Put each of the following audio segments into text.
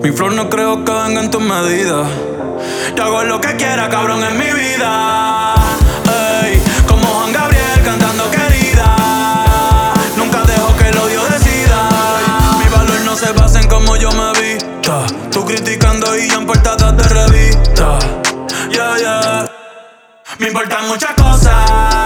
Mi flow no creo que venga en tus medidas. Yo hago lo que quiera, cabrón, en mi vida. Ey, como Juan Gabriel cantando querida. Nunca dejo que el odio decida. Mi valor no se basa en cómo yo me vista. Tú criticando y yo en portadas de revista. Yeah, yeah. Me importan muchas cosas,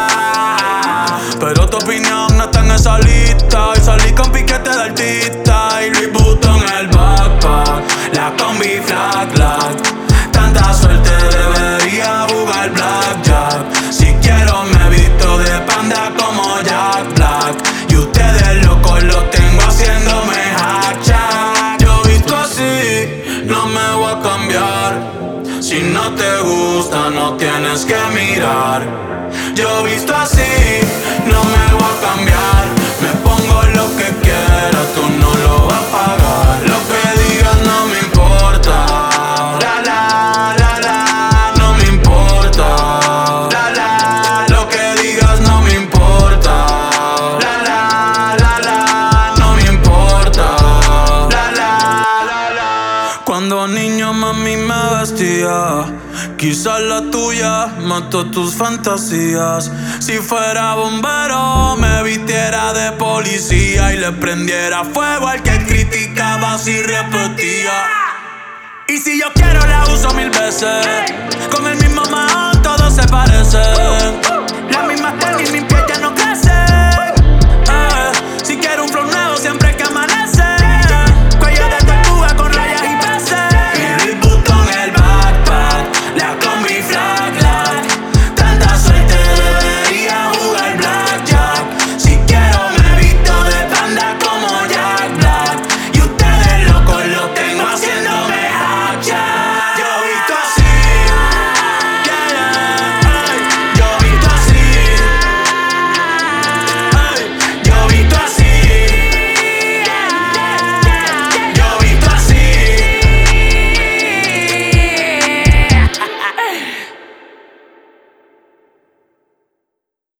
pero tu opinión no está en esa lista. Y salí con piquete de artista y Louis Vuitton en el backpack. La combi flag, flag. Tanta suerte debería jugar blackjack. Si quiero me visto de panda como Jack Black. Y ustedes locos los tengo haciéndome hack. Yo visto así, no me voy a cambiar. Si no te gusta, no tienes que mirar. Yo visto así, no me voy a cambiar. Me pongo lo que quiera, tú no lo vas a pagar. Lo que digas no me importa. La la, la la, no me importa. La la, lo que digas no me importa. La la, la la, no me importa. La la, la la. Cuando niño mami me vestía, quizás la tuya mató tus fantasías. Si fuera bombero, me vistiera de policía y le prendiera fuego al que criticaba si repetía. Y si yo quiero la uso 1000 veces. Con el mismo mahón todos se parecen. Las mismas tenis,